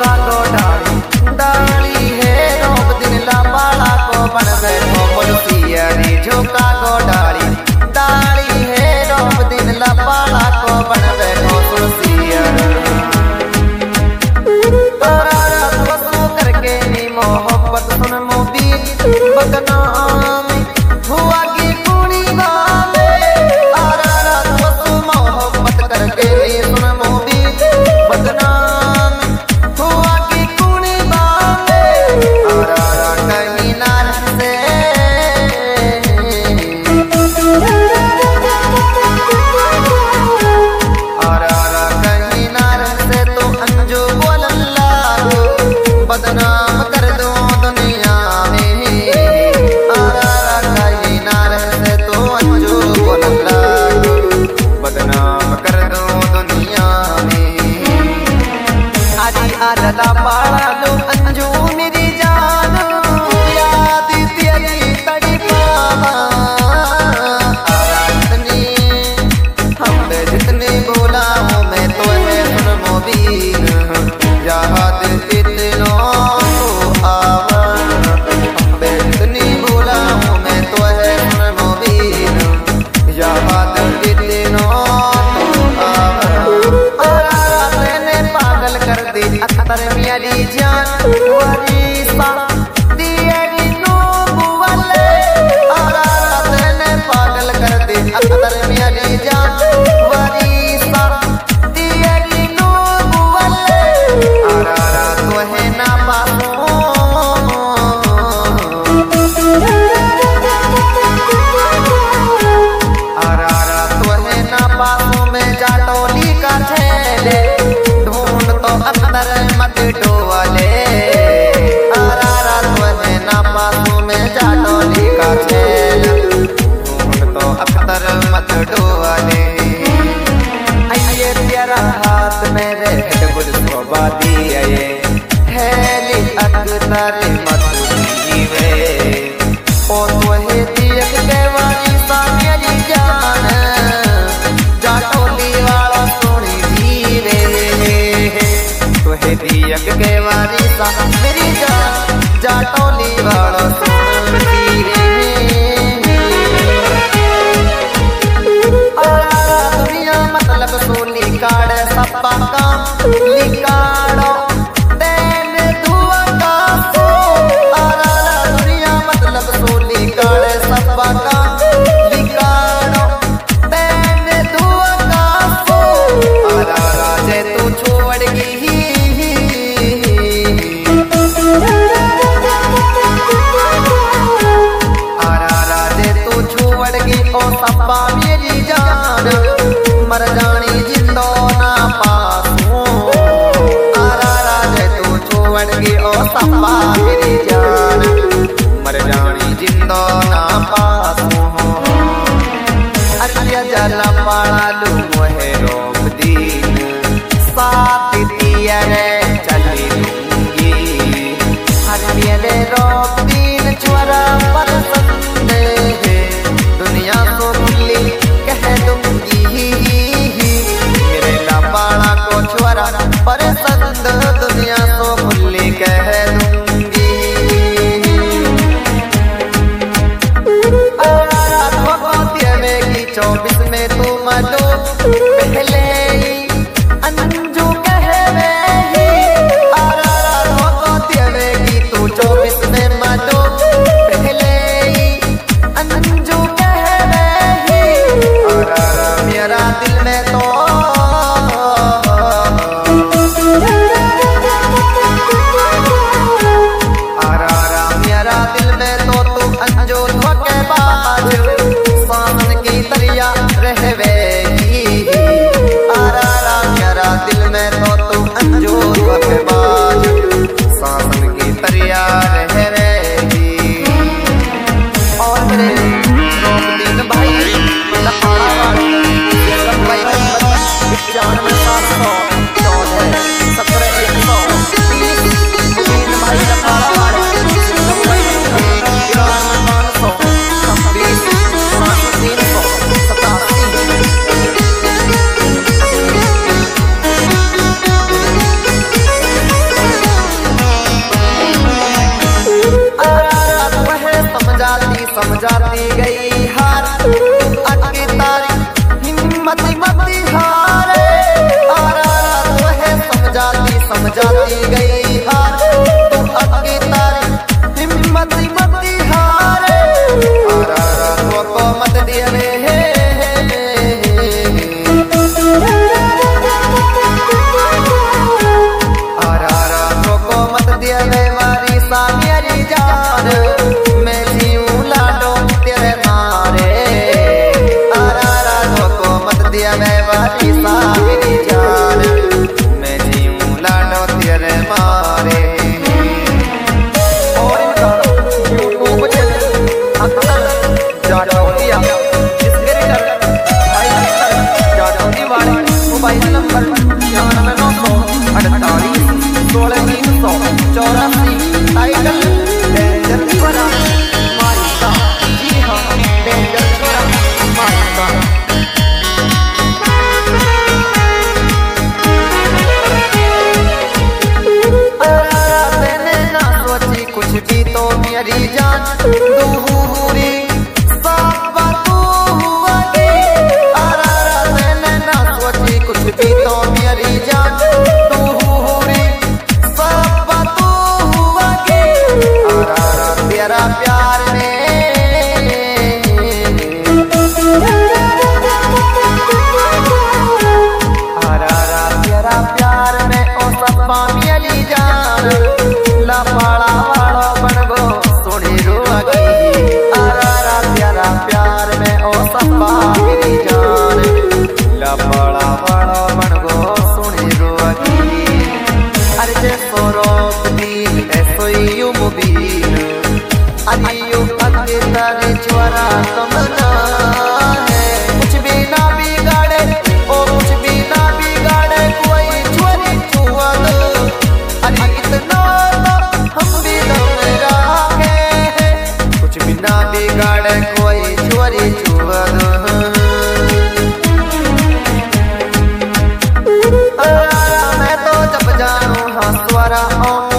झोंका को डाली डाली है रोब दिन लापाड़ा को बन बैठो मुर्सिया रे झोंका को डाली डाली है रोब दिन लापाड़ा को बन बैठो मुर्सिया करके नी मोहब्बत सुन मोबी बदनाम हुआ की कुड़ी गावे आरा तू मोहब्बत करके नी सुन मोबी बदनाम हुआ की कुड़ी गावे आरा कहीं नार से आरा कहीं नार से तो अंजू बोल बदनाम कर दो दुनिया में आरा कहीं नार से तो अंजू बोलला बदनाम कर दो दुनिया में आजी आला पाड़ा लो अंजू मेरी जान याद तेरी तड़ी पावा आरा जितने बोला हूँ मैं तो है सुन मोबीन याद अख्तर मेरी जान वरीसा दियरी नो बुवले आरा तेने पागल कर दे अख्तर मेरी जान वरीसा दियरी नो बुवले आरा तो है ना पासो आरा तो है ना पासो में जाटोली का ठेले अंदर मत डोले आरा तुम्हें ना पासों में जाटोली का खेल तो अख्तर मत डोले आइए तेरा हाथ मेरे गुल शोभा दिए हेली अख्तर मत जीवे ओ तुम्हें दियक देवानी सा मेरी जान जाटोली वाला सोनी जीवे दियक के वारी सा मेरी जान जाटोली वाला सुनती दुनिया मतलब सोली काड़ सपा काम लिकाड़ो तेन धुआ का सो दुनिया मतलब सोली काड़ सपा काम लिकाड़ो तेन धुआ का सो जे तू छोड़ गई ओ सपा मेरी जान मर जानी जिंदो ना पासूं आरा राजे तू छोड़ गई ओ सपा मेरी जान मर जानी जिंदो ना पासूं अरे जला पाड़ा लू मोहे रोक दीन साथ दिया रे चली लूंगी हर मेरे रोक दीन छोरा पर संदे दुनिया को खुली कह दूंगी मेरे लापाड़ा को छोरा पर संद दुनिया को खुली कह दूंगी की 24 में तू मलो पहले ही अंजू कहवे ही की तू 24 में मलो पहले ही अंजू मेरा दिल में तो डेंजर छोरा मारिका, जी हाँ डेंजर छोरा मारिका। मैंने ना सोची कुछ भी तो मेरी जान दूरी सब तू हुआ की। मैंने ना सोची कुछ भी तो मेरी जान दूरी सब तू हुआ की। तेरा प्यार ने तेरा प्यार में ओ सपा मेरी जान लफड़ा वालो बन गो सोनी रोगी। तेरा प्यार में ओ सपा मेरी जान लफड़ा वालो बन गो सोनी रोगी। अरे जैसो रोक दी ऐसो यू मुबीन, अरे यू अगे तारे ज्वारा कमना है। कुछ भी ना बिगाड़े ओ कुछ भी ना बिगाड़े कोई चोरी छुआ दो। अरे इतना हम भी दम रखे हैं, कुछ भी ना बिगाड़े कोई चोरी छुआ दो। मैं तो जब जानू हाँ स्वरा